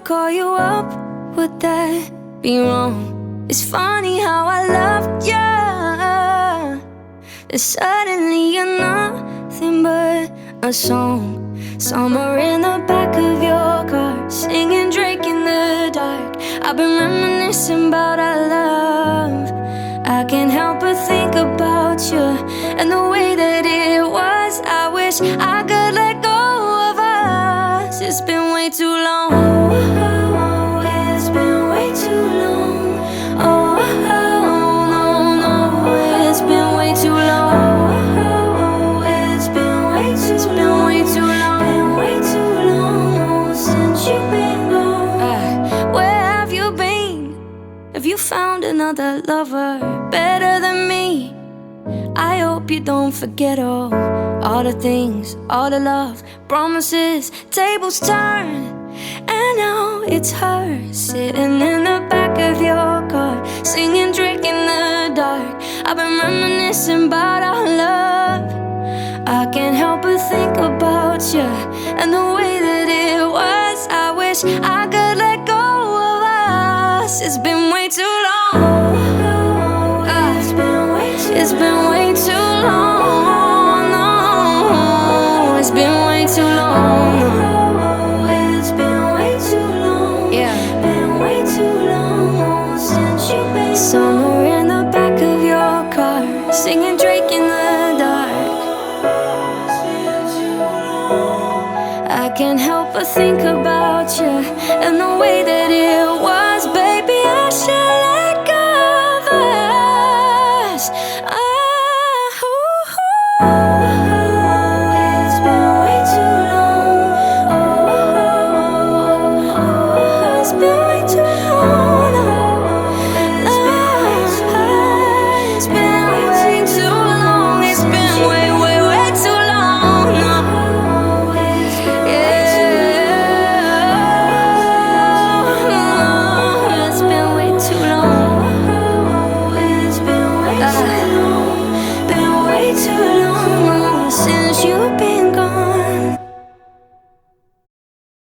call you up, would that be wrong? It's funny how I loved you, and suddenly you're nothing but a song. Somewhere in the back of your car, singing Drake in the dark. I've been reminiscing about our love. I can't help but think about you and the way that it was. I wish I could let go of us. It's been way too long. Oh, it's been way too long. Oh, no, no, it's been way too long. Oh, it's been way too long. Way too long since you've been gone. Where have you been? Have you found another lover better than me? I hope you don't forget all the things, all the love, promises, tables turn. And now it's her sitting in the back of your car, singing Drake in the dark. I've been reminiscing about our love. I can't help but think about you and the way that it was. I wish I could let go of us. It's been way too long. It's been way too long. No, it's been way too long. It's been way too long. Yeah, been way too long since you've been somewhere in the back of your car, singing Drake in the dark. I can't help but think about you and the way that it was.